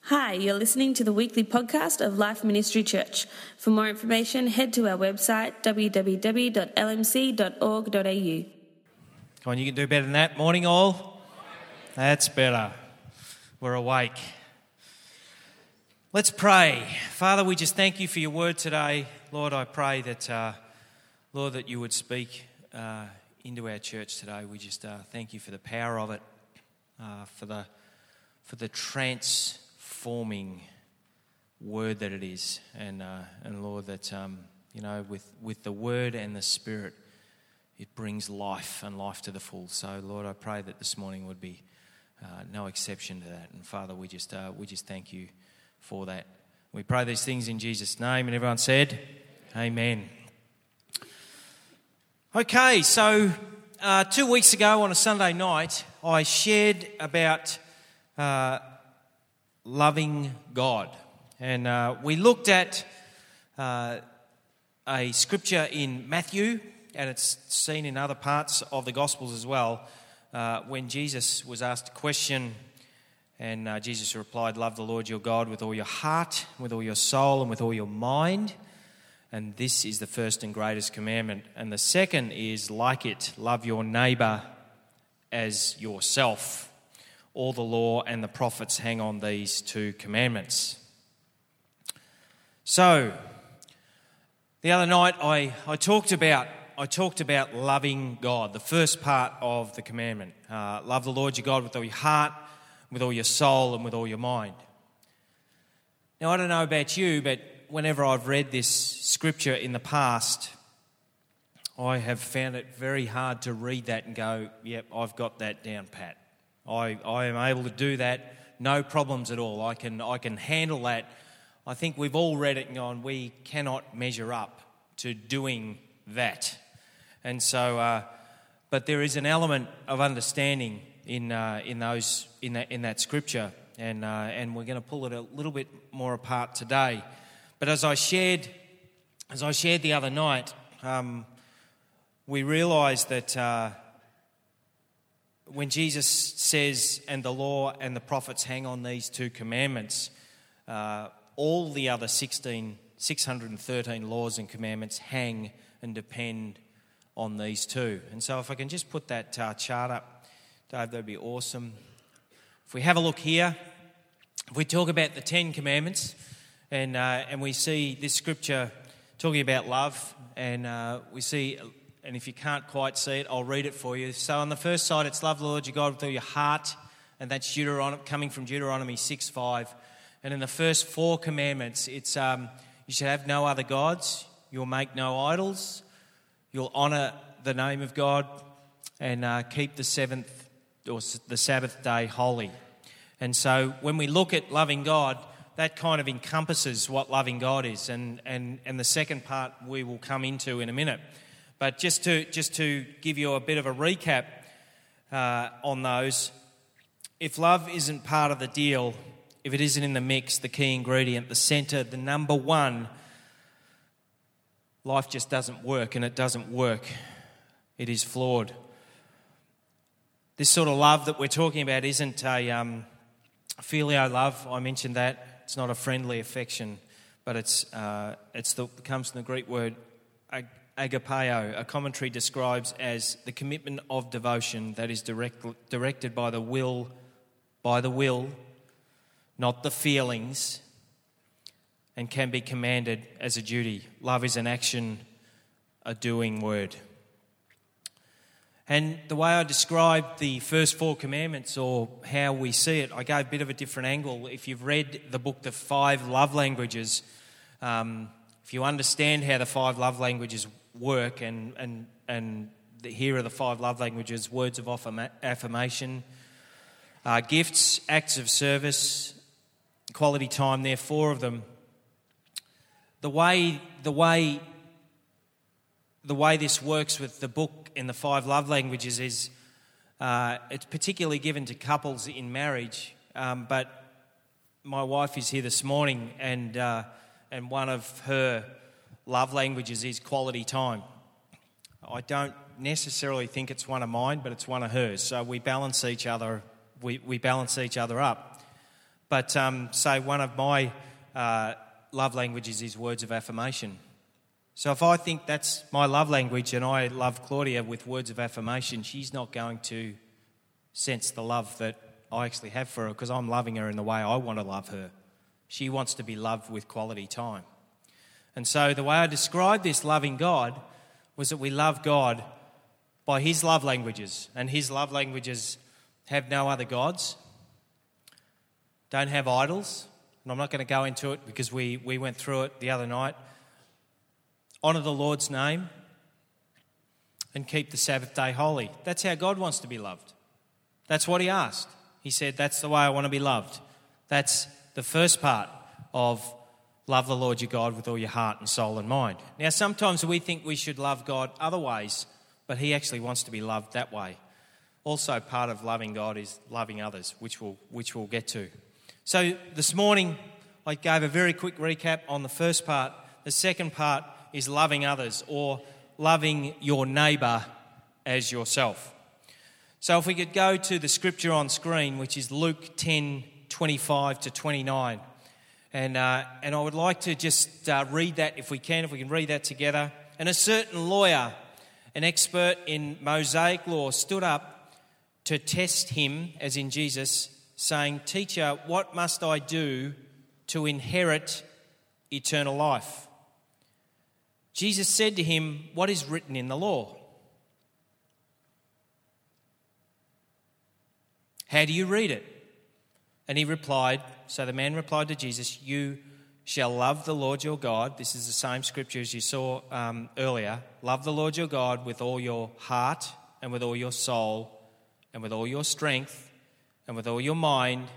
Hi, you're listening to the weekly podcast of Life Ministry Church. For more information, head to our website, www.lmc.org.au. Come on, you can do better than that. Morning, all. That's better. We're awake. Let's pray. Father, we just thank you for your word today. Lord, I pray that, Lord, that you would speak into our church today. We just thank you for the power of it, for the transforming word that it is, and Lord, that with the word and the Spirit, it brings life and life to the full. So, Lord, I pray that this morning would be no exception to that. And Father, we just thank you for that. We pray these things in Jesus' name, and everyone said, Amen. Okay, so 2 weeks ago on a Sunday night, I shared about loving God. And we looked at a scripture in Matthew, and it's seen in other parts of the Gospels as well, when Jesus was asked a question, and Jesus replied, "Love the Lord your God with all your heart, with all your soul, and with all your mind. And this is the first and greatest commandment. And the second is like it, love your neighbour as yourself. All the law and the prophets hang on these two commandments." So, the other night I talked about loving God, the first part of the commandment. Love the Lord your God with all your heart, with all your soul, and with all your mind. Now, I don't know about you, but whenever I've read this scripture in the past, I have found it very hard to read that and go, yep, I've got that down pat. I am able to do that, no problems at all. I can handle that. I think we've all read it and gone, we cannot measure up to doing that. And so, but there is an element of understanding in that scripture, and we're going to pull it a little bit more apart today. But as I shared the other night, we realised that when Jesus says, "And the law and the prophets hang on these two commandments," all the other 613 laws and commandments hang and depend on these two. And so if I can just put that chart up, Dave, that'd be awesome. If we have a look here, if we talk about the 10 commandments, and we see this scripture talking about love, and we see, and if you can't quite see it, I'll read it for you. So on the first side, it's love the Lord your God with all your heart, and that's coming from Deuteronomy 6:5. And in the first 4 commandments, it's you should have no other gods, you'll make no idols, you'll honour the name of God, and keep the Sabbath day holy. And so when we look at loving God, that kind of encompasses what loving God is, and the second part we will come into in a minute. But just to give you a bit of a recap on those, if love isn't part of the deal, if it isn't in the mix, the key ingredient, the centre, the number one, life just doesn't work, and it doesn't work. It is flawed. This sort of love that we're talking about isn't a filial love. I mentioned that. It's not a friendly affection, but it comes from the Greek word agapeo. A commentary describes as the commitment of devotion that is directed by the will, not the feelings, and can be commanded as a duty. Love is an action, a doing word. And the way I described the first 4 commandments, or how we see it, I gave a bit of a different angle. If you've read the book, The 5 Love Languages, if you understand how the 5 love languages work, and here are the 5 love languages: words of affirmation, gifts, acts of service, quality time. There are 4 of them. The way this works with the book in the 5 love languages is it's particularly given to couples in marriage. But my wife is here this morning, and one of her love languages is quality time. I don't necessarily think it's one of mine, but it's one of hers. So we balance each other. We balance each other up. But say one of my love languages is words of affirmation. So if I think that's my love language and I love Claudia with words of affirmation, she's not going to sense the love that I actually have for her because I'm loving her in the way I want to love her. She wants to be loved with quality time. And so the way I described this loving God was that we love God by his love languages, and his love languages have no other gods, don't have idols, and I'm not going to go into it because we went through it the other night. Honour the Lord's name and keep the Sabbath day holy. That's how God wants to be loved. That's what he asked. He said, that's the way I want to be loved. That's the first part of love the Lord your God with all your heart and soul and mind. Now, sometimes we think we should love God other ways, but he actually wants to be loved that way. Also, part of loving God is loving others, which we'll get to. So this morning, I gave a very quick recap on the first part. The second part is loving others, or loving your neighbour as yourself. So if we could go to the scripture on screen, which is Luke 10:25 to 29. And I would like to just read that if we can read that together. And a certain lawyer, an expert in Mosaic law, stood up to test him, as in Jesus, saying, "Teacher, what must I do to inherit eternal life?" Jesus said to him, "What is written in the law? How do you read it?" And the man replied to Jesus, "You shall love the Lord your God." This is the same scripture as you saw earlier. "Love the Lord your God with all your heart and with all your soul and with all your strength and with all your mind,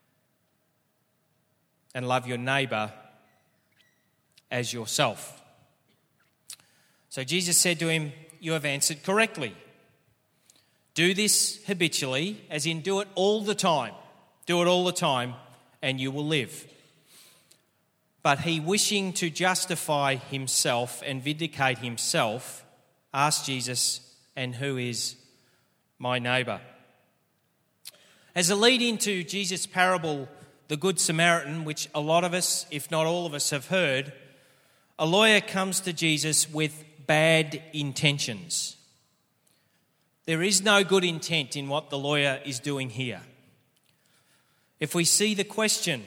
and love your neighbour as yourself." So Jesus said to him, "You have answered correctly. Do this habitually," as in do it all the time. Do it all the time, and you will live. But he, wishing to justify himself and vindicate himself, asked Jesus, "And who is my neighbour?" As a lead into Jesus' parable, the Good Samaritan, which a lot of us, if not all of us, have heard, a lawyer comes to Jesus with bad intentions. There is no good intent in what the lawyer is doing here. If we see the question,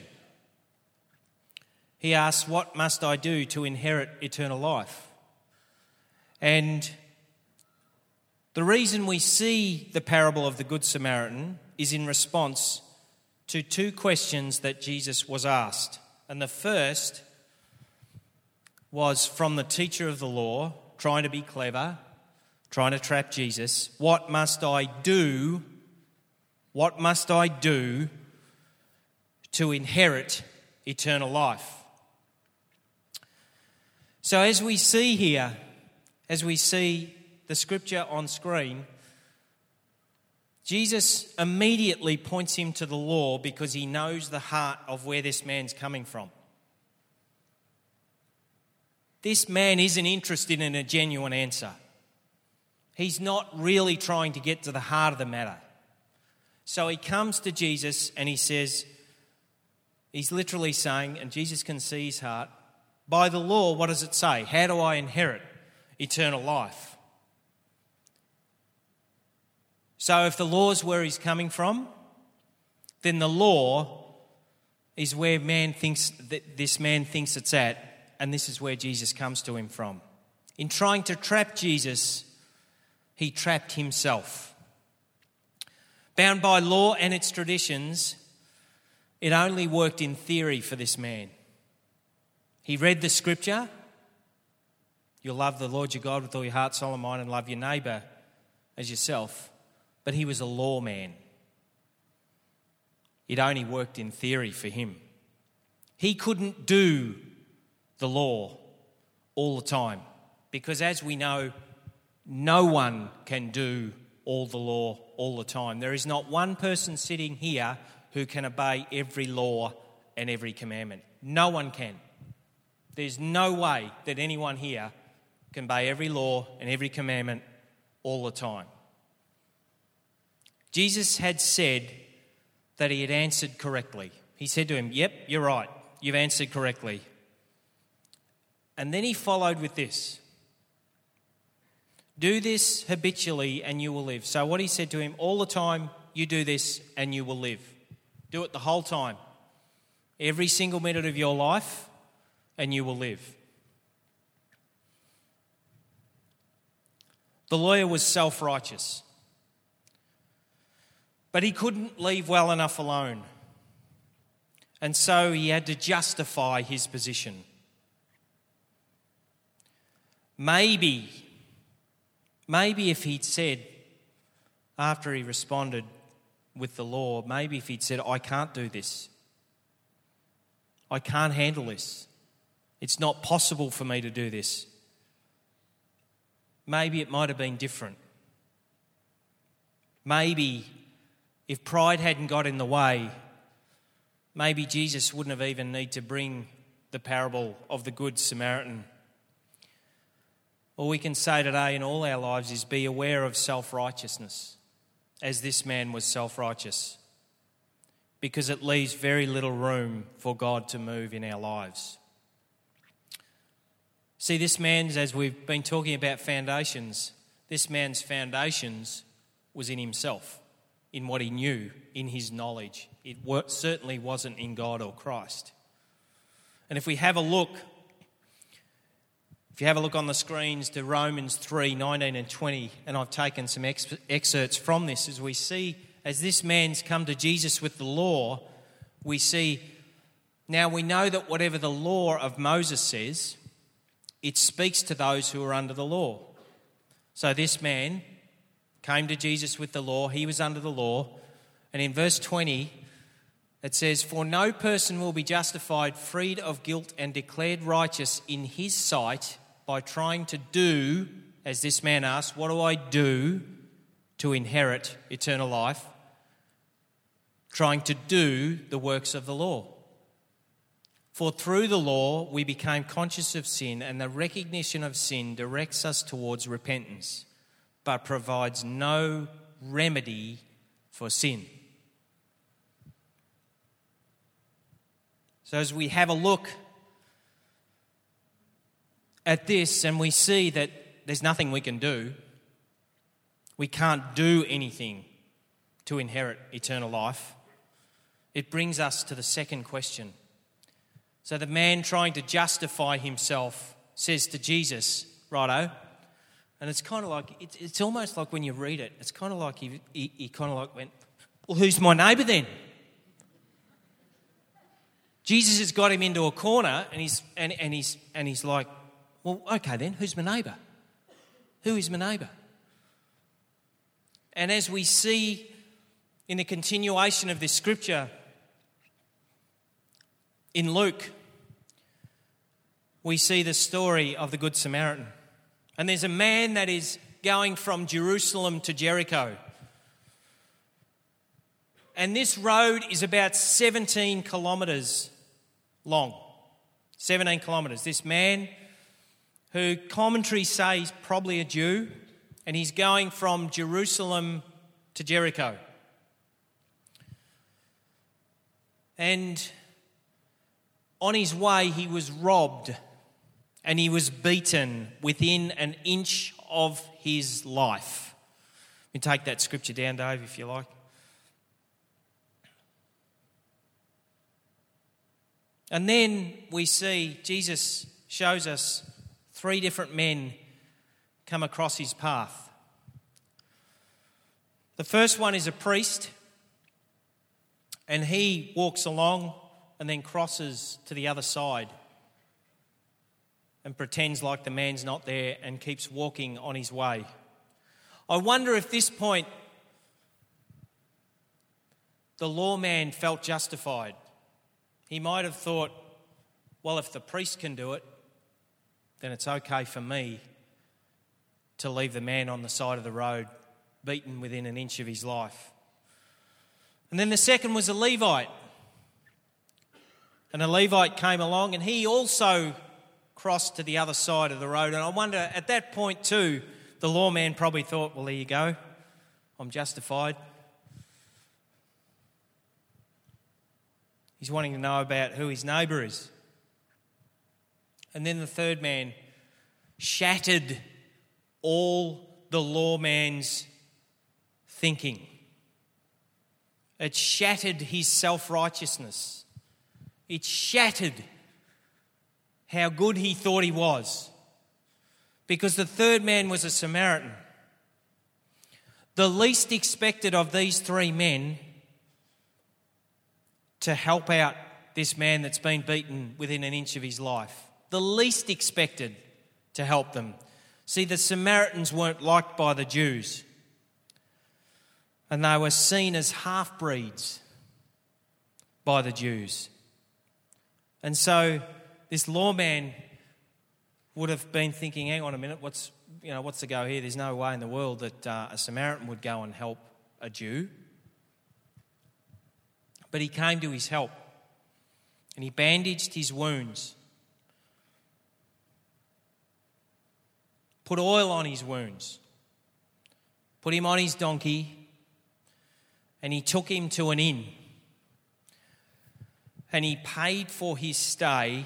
he asks, "What must I do to inherit eternal life?" And the reason we see the parable of the Good Samaritan is in response to two questions that Jesus was asked. And the first was from the teacher of the law, trying to be clever, trying to trap Jesus. What must I do? What must I do to inherit eternal life? So as we see here, as we see the scripture on screen, Jesus immediately points him to the law because he knows the heart of where this man's coming from. This man isn't interested in a genuine answer. He's not really trying to get to the heart of the matter. So he comes to Jesus and he says, he's literally saying, and Jesus can see his heart, by the law, what does it say? How do I inherit eternal life? So if the law is where he's coming from, then the law is where this man thinks it's at, and this is where Jesus comes to him from. In trying to trap Jesus, he trapped himself. Bound by law and its traditions, it only worked in theory for this man. He read the scripture, you'll love the Lord your God with all your heart, soul and mind, and love your neighbour as yourself. But he was a lawman. It only worked in theory for him. He couldn't do the law all the time because, as we know, no one can do all the law all the time. There is not one person sitting here who can obey every law and every commandment. No one can. There's no way that anyone here can obey every law and every commandment all the time. Jesus had said that he had answered correctly. He said to him, "Yep, you're right. You've answered correctly." And then he followed with this: "Do this habitually and you will live." So what he said to him, all the time, you do this and you will live. Do it the whole time. Every single minute of your life and you will live. The lawyer was self-righteous, but he couldn't leave well enough alone. And so he had to justify his position. Maybe if he'd said, after he responded with the law, maybe if he'd said, "I can't do this. I can't handle this. It's not possible for me to do this," maybe it might have been different. Maybe if pride hadn't got in the way, maybe Jesus wouldn't have even need to bring the parable of the Good Samaritan. All we can say today in all our lives is be aware of self-righteousness, as this man was self-righteous, because it leaves very little room for God to move in our lives. See, this man's, as we've been talking about foundations, this man's foundations was in himself, in what he knew, in his knowledge. It certainly wasn't in God or Christ. And if you have a look on the screens to Romans 3:19 and 20, and I've taken some excerpts from this, as we see, as this man's come to Jesus with the law, we see, now we know that whatever the law of Moses says, it speaks to those who are under the law. So this man came to Jesus with the law, he was under the law, and in verse 20 it says, "For no person will be justified, freed of guilt and declared righteous in his sight by trying to do," as this man asked, "What do I do to inherit eternal life?" Trying to do the works of the law. "For through the law we became conscious of sin, and the recognition of sin directs us towards repentance, but provides no remedy for sin." So as we have a look at this and we see that there's nothing we can do, we can't do anything to inherit eternal life, it brings us to the second question. So the man trying to justify himself says to Jesus, "Righto," and it's kind of like, it's almost like when you read it, it's kind of like he kind of like went, "Well, who's my neighbour then?" Jesus has got him into a corner and he's like, "Well, okay then, who's my neighbour? Who is my neighbour?" And as we see in the continuation of this scripture in Luke, we see the story of the Good Samaritan. And there's a man that is going from Jerusalem to Jericho. And this road is about 17 kilometres long. 17 kilometres. This man, who commentary says probably a Jew, and he's going from Jerusalem to Jericho. And on his way he was robbed and he was beaten within an inch of his life. You can take that scripture down, Dave, if you like. And then we see Jesus shows us 3 different men come across his path. The first one is a priest, and he walks along and then crosses to the other side and pretends like the man's not there and keeps walking on his way. I wonder if at this point the lawman felt justified. He might have thought, well, if the priest can do it, then it's okay for me to leave the man on the side of the road, beaten within an inch of his life. And then the second was a Levite. And a Levite came along and he also crossed to the other side of the road. And I wonder, at that point too, the lawman probably thought, well, there you go, I'm justified. He's wanting to know about who his neighbour is. And then the third man shattered all the lawman's thinking. It shattered his self-righteousness. It shattered how good he thought he was. Because the third man was a Samaritan. The least expected of these three men to help out this man that's been beaten within an inch of his life. The least expected to help them. See, the Samaritans weren't liked by the Jews. And they were seen as half-breeds by the Jews. And so this lawman would have been thinking, hang on a minute, what's the go here? There's no way in the world that a Samaritan would go and help a Jew. But he came to his help and he bandaged his wounds, put oil on his wounds, put him on his donkey, and he took him to an inn. And he paid for his stay,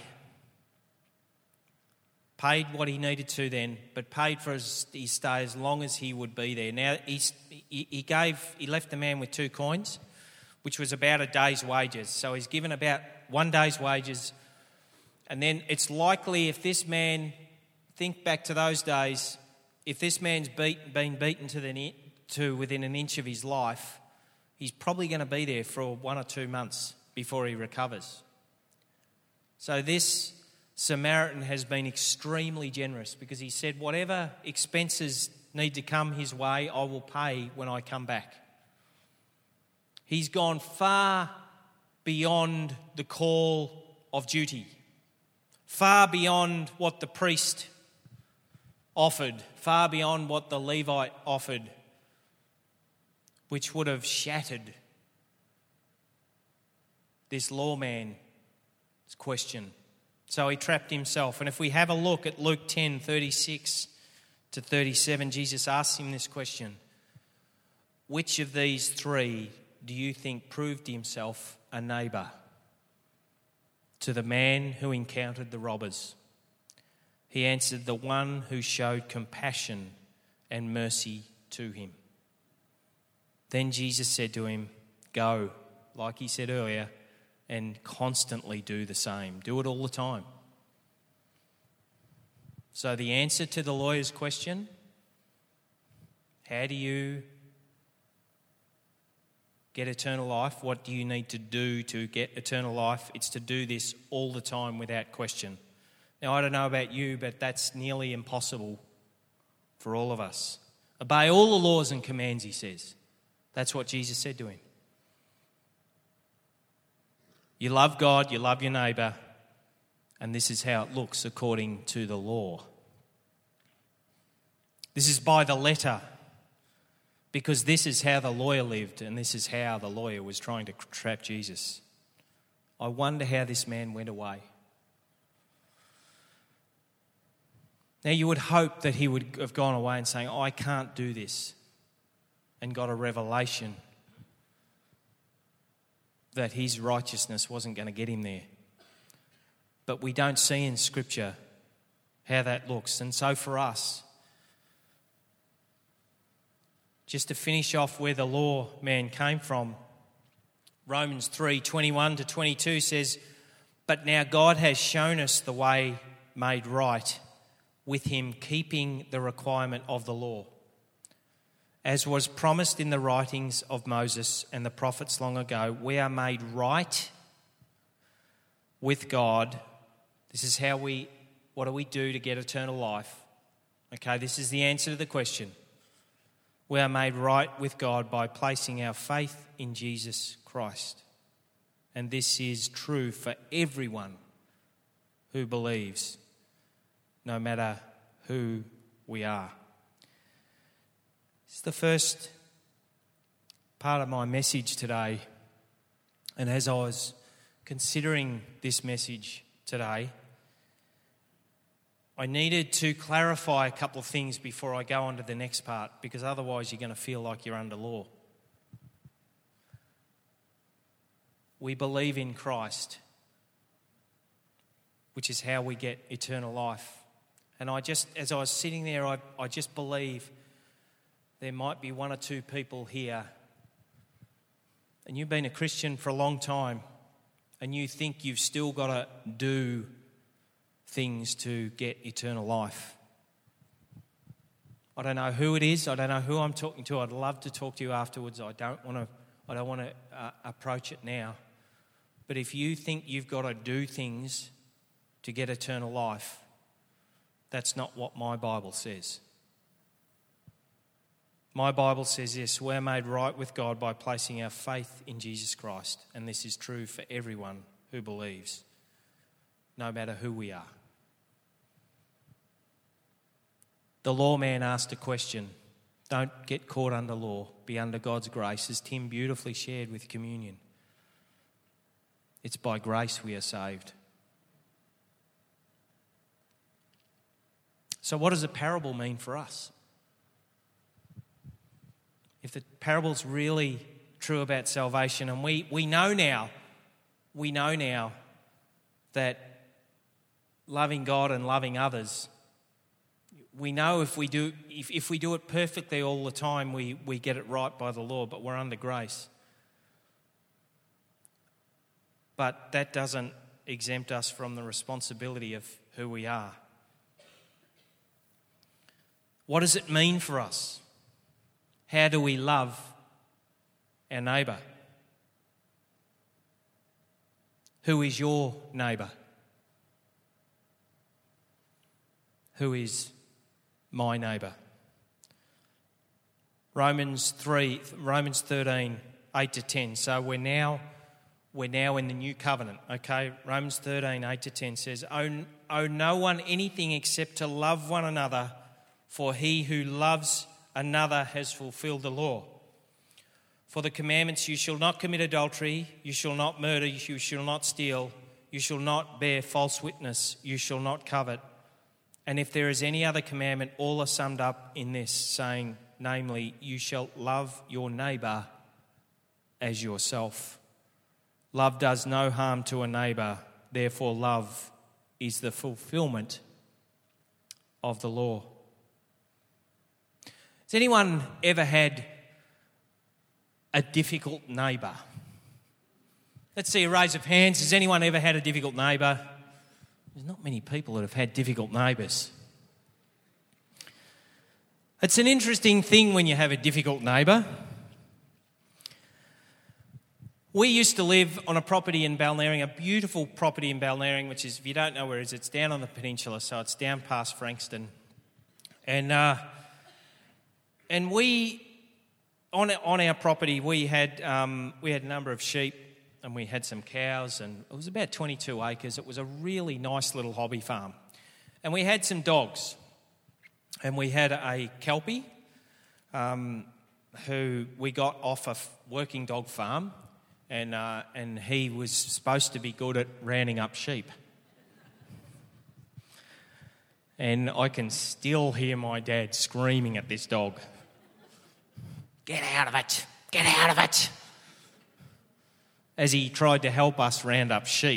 paid what he needed to then, but paid for his stay as long as he would be there. Now, he left the man with 2 coins, which was about a day's wages. So he's given about 1 day's wages. And then it's likely if this man, think back to those days, if this man's been beaten to within an inch of his life, he's probably going to be there for 1 or 2 months before he recovers. So this Samaritan has been extremely generous because he said, whatever expenses need to come his way, I will pay when I come back. He's gone far beyond the call of duty, far beyond what the priest offered, far beyond what the Levite offered, which would have shattered this lawman's question. So he trapped himself. And if we have a look at Luke 10:36 to 37, Jesus asks him this question: which of these three do you think proved himself a neighbour to the man who encountered the robbers? He answered, the one who showed compassion and mercy to him. Then Jesus said to him, go, like he said earlier, and constantly do the same. Do it all the time. So the answer to the lawyer's question, how do you get eternal life? What do you need to do to get eternal life? It's to do this all the time without question. Now, I don't know about you, but that's nearly impossible for all of us. Obey all the laws and commands, he says. That's what Jesus said to him. You love God, you love your neighbour, and this is how it looks according to the law. This is by the letter, because this is how the lawyer lived, and this is how the lawyer was trying to trap Jesus. I wonder how this man went away. Now, you would hope that he would have gone away and saying, I can't do this, and got a revelation that his righteousness wasn't going to get him there. But we don't see in Scripture how that looks. And so for us, just to finish off where the law man came from, Romans 3:21 to 22 says, but now God has shown us the way made right with him keeping the requirement of the law. As was promised in the writings of Moses and the prophets long ago, we are made right with God. This is what do we do to get eternal life? Okay, this is the answer to the question. We are made right with God by placing our faith in Jesus Christ. And this is true for everyone who believes, no matter who we are. It's the first part of my message today. And as I was considering this message today, I needed to clarify a couple of things before I go on to the next part, because otherwise you're going to feel like you're under law. we believe in Christ, which is how we get eternal life. And as I was sitting there, I just believe there might be one or two people here, and you've been a Christian for a long time, and you think you've still got to do things to get eternal life. I don't know who it is. I don't know who I'm talking to. I'd love to talk to you afterwards. I don't want to approach it now. But if you think you've got to do things to get eternal life, that's not what my Bible says. My Bible says this: we're made right with God by placing our faith in Jesus Christ. And this is true for everyone who believes, no matter who we are. The lawman asked a question. Don't get caught under law. Be under God's grace, as Tim beautifully shared with communion. It's by grace we are saved. So what does a parable mean for us? If the parable's really true about salvation, and we know now that loving God and loving others, we know if we do it perfectly all the time, we get it right by the law, but we're under grace. But that doesn't exempt us from the responsibility of who we are. What does it mean for us? How do we love our neighbour? Who is your neighbour? Who is my neighbour? Romans 13, 8 to 10. So we're now in the new covenant, okay? Romans 13, 8 to 10 says, Owe no one anything except to love one another, for he who loves another has fulfilled the law. For the commandments, you shall not commit adultery, you shall not murder, you shall not steal, you shall not bear false witness, you shall not covet. And if there is any other commandment, all are summed up in this, saying, namely, you shall love your neighbour as yourself. Love does no harm to a neighbour, therefore love is the fulfilment of the law. Has anyone ever had a difficult neighbour? Let's see a raise of hands. Has anyone ever had a difficult neighbour? There's not many people that have had difficult neighbours. It's an interesting thing when you have a difficult neighbour. We used to live on a property in Balnarring, a beautiful property in Balnarring, which is, if you don't know where it is, it's down on the peninsula, so it's down past Frankston. And we, on our property, we had a number of sheep and we had some cows, and it was about 22 acres. It was a really nice little hobby farm. And we had some dogs. And we had a Kelpie who we got off a working dog farm, and he was supposed to be good at rounding up sheep. And I can still hear my dad screaming at this dog. Get out of it! Get out of it! As he tried to help us round up sheep.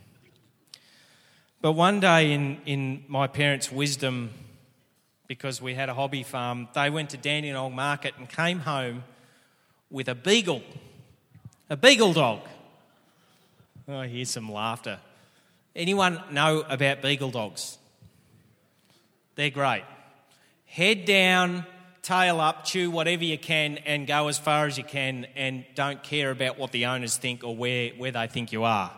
But one day in my parents' wisdom, because we had a hobby farm, they went to Dandenong Market and came home with a beagle dog. Oh, I hear some laughter. Anyone know about beagle dogs? They're great. Head down, tail up, chew whatever you can and go as far as you can, and don't care about what the owners think or where they think you are.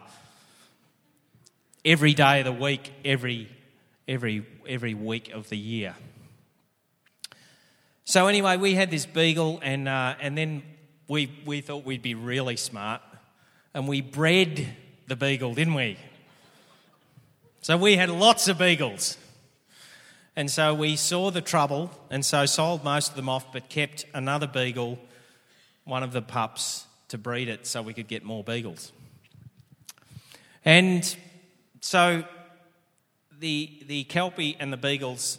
Every day of the week, every week of the year. So anyway, we had this beagle, and then we thought we'd be really smart, and we bred the beagle, didn't we? So we had lots of beagles. And so we saw the trouble, and so sold most of them off, but kept another beagle, one of the pups, to breed it so we could get more beagles. And so the Kelpie and the beagles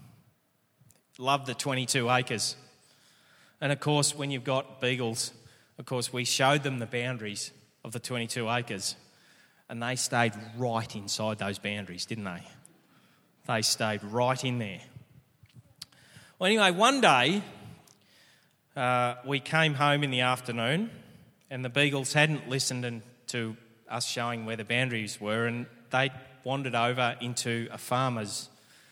love the 22 acres. And of course, when you've got beagles, of course, we showed them the boundaries of the 22 acres, and they stayed right inside those boundaries, didn't they? They stayed right in there. Well, anyway, one day we came home in the afternoon, and the beagles hadn't listened to us showing where the boundaries were, and they wandered over into a farmer's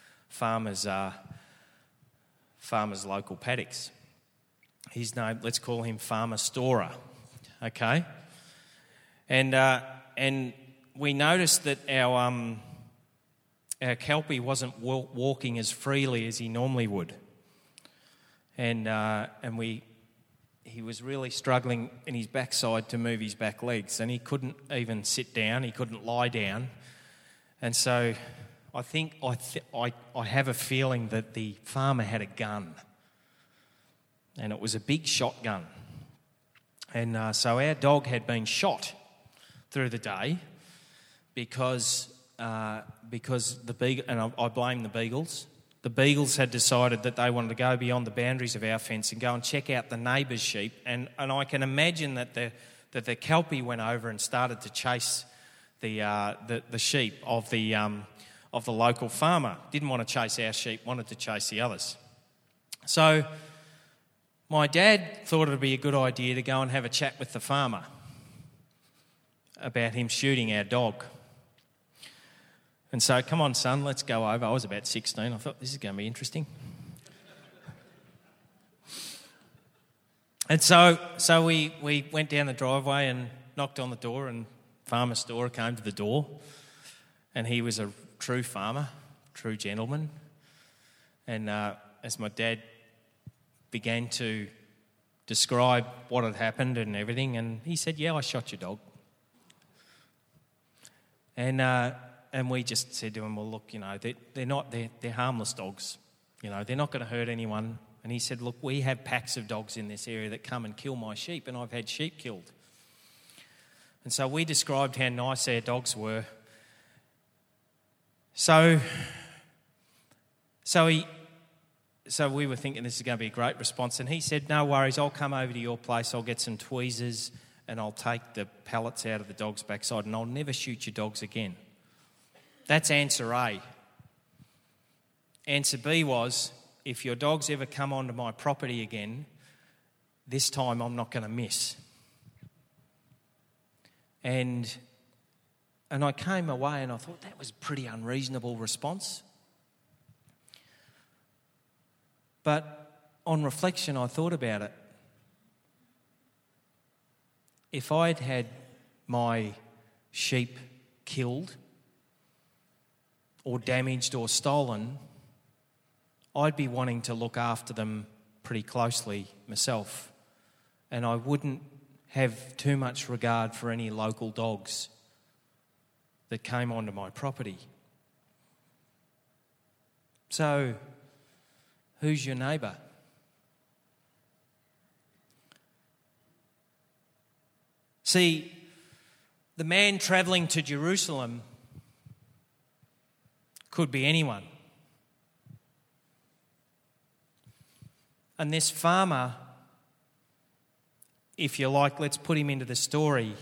local paddocks. His name, let's call him Farmer Storer, okay? And we noticed that our Kelpie wasn't walking as freely as he normally would, and he was really struggling in his backside to move his back legs, and he couldn't even sit down, he couldn't lie down, and so I think I have a feeling that the farmer had a gun, and it was a big shotgun, and so our dog had been shot through the day because the beagle, and I blame the beagles. The beagles had decided that they wanted to go beyond the boundaries of our fence and go and check out the neighbour's sheep, and I can imagine that the Kelpie went over and started to chase the sheep of the local farmer. Didn't want to chase our sheep, wanted to chase the others. So my dad thought it would be a good idea to go and have a chat with the farmer about him shooting our dog. And so, come on, son, let's go over. I was about 16. I thought, this is going to be interesting. And so we went down the driveway and knocked on the door, and Farmer Storer came to the door, and he was a true farmer, true gentleman. And as my dad began to describe what had happened and everything, and he said, yeah, I shot your dog. And we just said to him, well, look, they're harmless dogs. They're not going to hurt anyone. And he said, look, we have packs of dogs in this area that come and kill my sheep, and I've had sheep killed. And so we described how nice our dogs were. So we were thinking this is going to be a great response. And he said, no worries, I'll come over to your place, I'll get some tweezers, and I'll take the pellets out of the dog's backside, and I'll never shoot your dogs again. That's answer A. Answer B was, if your dogs ever come onto my property again, this time I'm not going to miss. And I came away and I thought that was a pretty unreasonable response. But on reflection, I thought about it. If I'd had my sheep killed or damaged or stolen, I'd be wanting to look after them pretty closely myself, and I wouldn't have too much regard for any local dogs that came onto my property. So, who's your neighbour? See, the man travelling to Jerusalem could be anyone. And this farmer, if you like, let's put him into the story.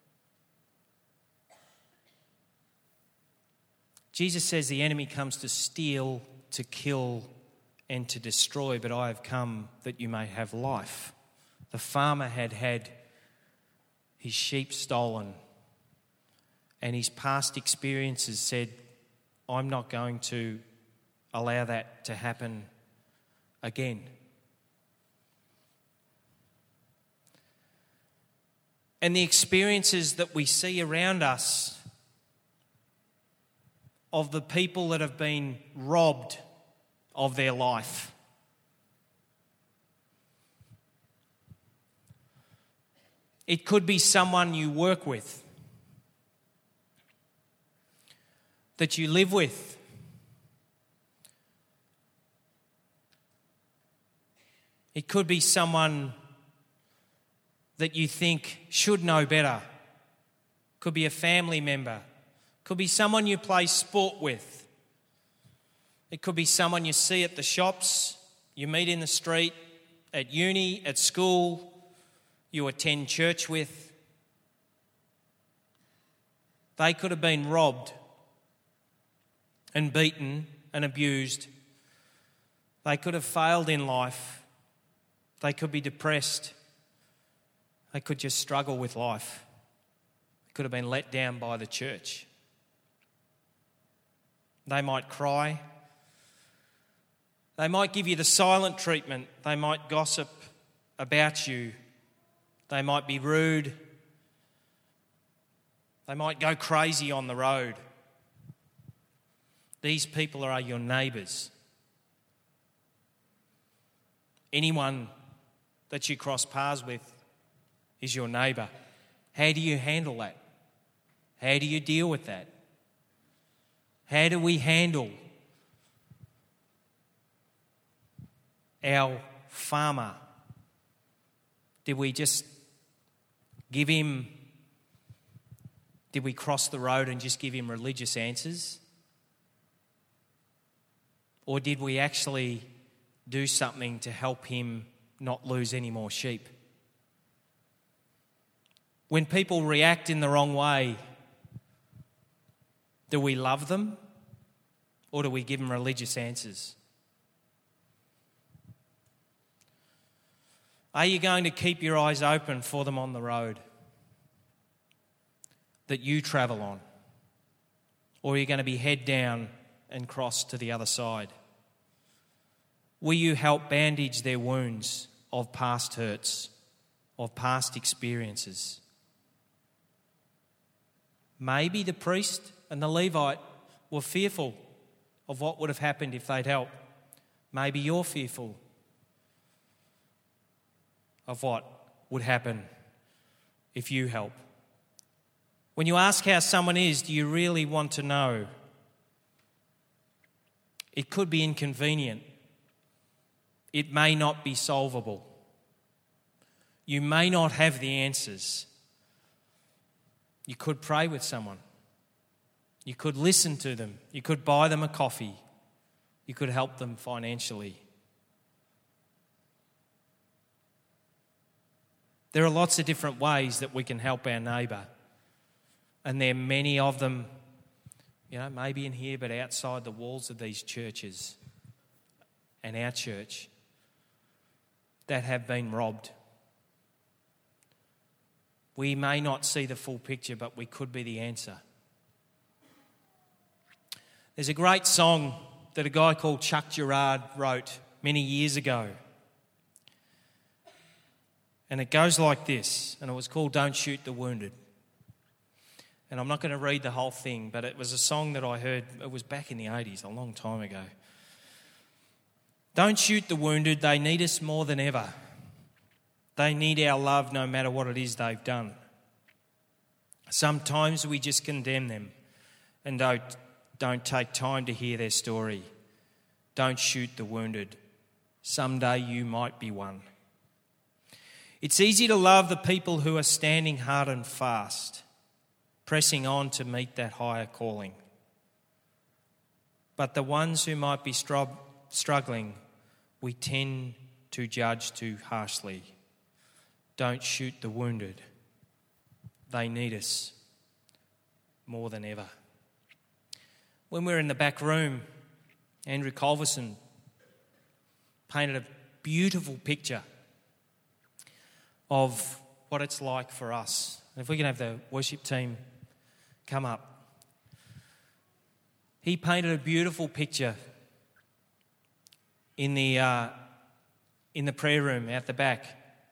Jesus says the enemy comes to steal, to kill, and to destroy, but I have come that you may have life. The farmer had had his sheep stolen, and his past experiences said, I'm not going to allow that to happen again. And the experiences that we see around us of the people that have been robbed of their life. It could be someone you work with, that you live with. It could be someone that you think should know better. Could be a family member. Could be someone you play sport with. It could be someone you see at the shops, you meet in the street, at uni, at school. you attend church with. They could have been robbed and beaten and abused. They could have failed in life. They could be depressed. They could just struggle with life. They could have been let down by the church. They might cry. They might give you the silent treatment. They might gossip about you. They might be rude. They might go crazy on the road. These people are your neighbours. Anyone that you cross paths with is your neighbour. How do you handle that? How do you deal with that? How do we handle our farmer? Did we just give him, did we cross the road and just give him religious answers? Or did we actually do something to help him not lose any more sheep? When people react in the wrong way, do we love them or do we give them religious answers? Are you going to keep your eyes open for them on the road that you travel on? Or are you going to be head down and cross to the other side? Will you help bandage their wounds of past hurts, of past experiences? Maybe the priest and the Levite were fearful of what would have happened if they'd helped. Maybe you're fearful of what would happen if you help. When you ask how someone is, do you really want to know? It could be inconvenient. It may not be solvable. You may not have the answers. You could pray with someone. You could listen to them. You could buy them a coffee. You could help them financially. There are lots of different ways that we can help our neighbour. And there are many of them, maybe in here, but outside the walls of these churches and our church, that have been robbed. We may not see the full picture, but we could be the answer. There's a great song that a guy called Chuck Girard wrote many years ago. And it goes like this, and it was called Don't Shoot the Wounded. And I'm not going to read the whole thing, but it was a song that I heard, it was back in the 80s, a long time ago. Don't shoot the wounded, they need us more than ever. They need our love no matter what it is they've done. Sometimes we just condemn them and don't take time to hear their story. Don't shoot the wounded. Someday you might be one. It's easy to love the people who are standing hard and fast, pressing on to meet that higher calling. But the ones who might be struggling, we tend to judge too harshly. Don't shoot the wounded. They need us more than ever. When we were in the back room, Andrew Culverson painted a beautiful picture of what it's like for us. And if we can have the worship team come up. He painted a beautiful picture in the prayer room out the back.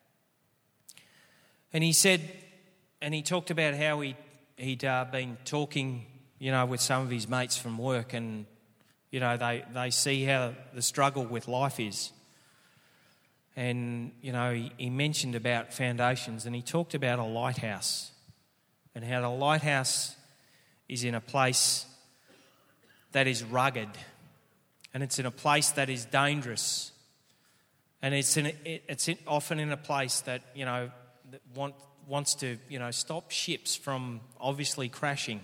And he said, and he talked about how he'd been talking, with some of his mates from work, and, they see how the struggle with life is. And, he mentioned about foundations, and he talked about a lighthouse and how the lighthouse is in a place that is rugged, and it's in a place that is dangerous, and it's often in a place that, that wants to, stop ships from obviously crashing.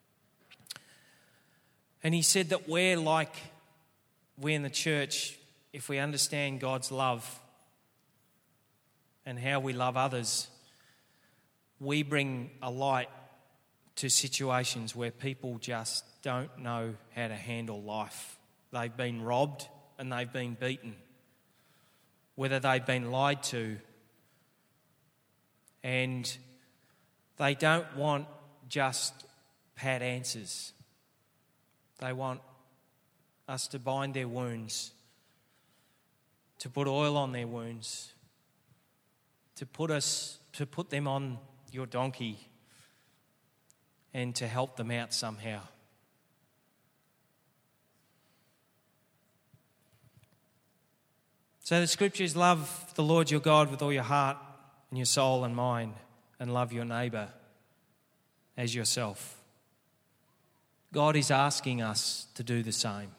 And he said that we in the church, if we understand God's love and how we love others, we bring a light to situations where people just don't know how to handle life. They've been robbed and they've been beaten, whether they've been lied to, and they don't want just pat answers. They want us to bind their wounds, to put oil on their wounds, to put them on your donkey and to help them out somehow. So the scriptures, love the Lord your God with all your heart and your soul and mind, and love your neighbour as yourself. God is asking us to do the same.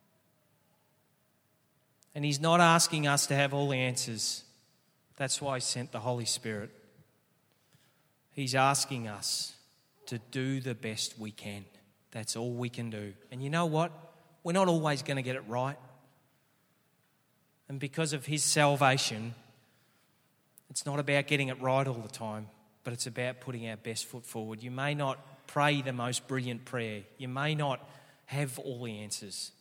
And he's not asking us to have all the answers. That's why he sent the Holy Spirit. He's asking us to do the best we can. That's all we can do. And you know what? We're not always going to get it right. And because of his salvation, it's not about getting it right all the time, but it's about putting our best foot forward. You may not pray the most brilliant prayer. You may not have all the answers.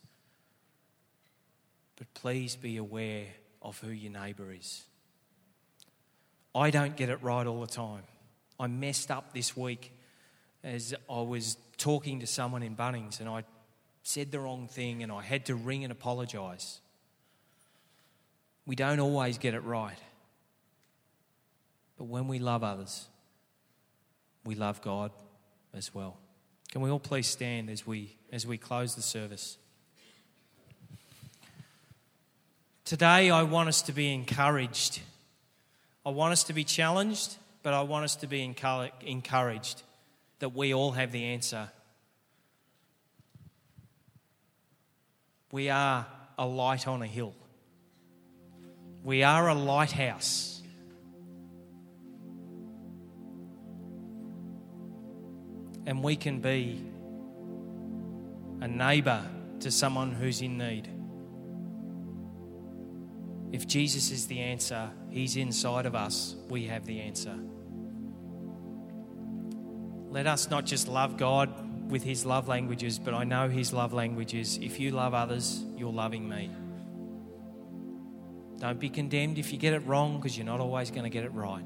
But please be aware of who your neighbour is. I don't get it right all the time. I messed up this week as I was talking to someone in Bunnings, and I said the wrong thing and I had to ring and apologise. We don't always get it right. But when we love others, we love God as well. Can we all please stand as we close the service? Today I want us to be encouraged. I want us to be challenged, but I want us to be encouraged that we all have the answer. We are a light on a hill. We are a lighthouse. And we can be a neighbour to someone who's in need. If Jesus is the answer, he's inside of us, we have the answer. Let us not just love God with his love languages, but I know his love language is, if you love others, you're loving me. Don't be condemned if you get it wrong, because you're not always going to get it right.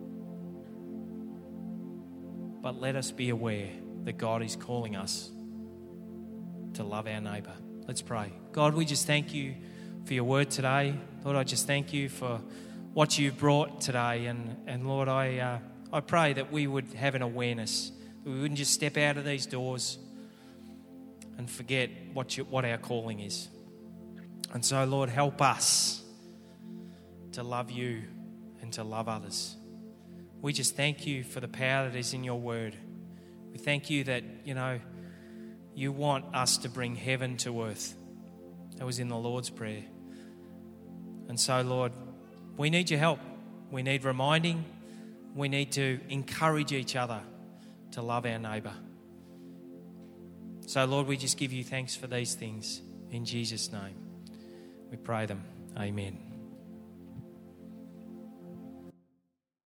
But let us be aware that God is calling us to love our neighbour. Let's pray. God, we just thank you for your word today. Lord, I just thank you for what you've brought today. And Lord, I pray that we would have an awareness, that we wouldn't just step out of these doors and forget what our calling is. And so, Lord, help us to love you and to love others. We just thank you for the power that is in your word. We thank you that, you want us to bring heaven to earth. That was in the Lord's Prayer. And so, Lord, we need your help. We need reminding. We need to encourage each other to love our neighbour. So, Lord, we just give you thanks for these things. In Jesus' name, we pray them. Amen.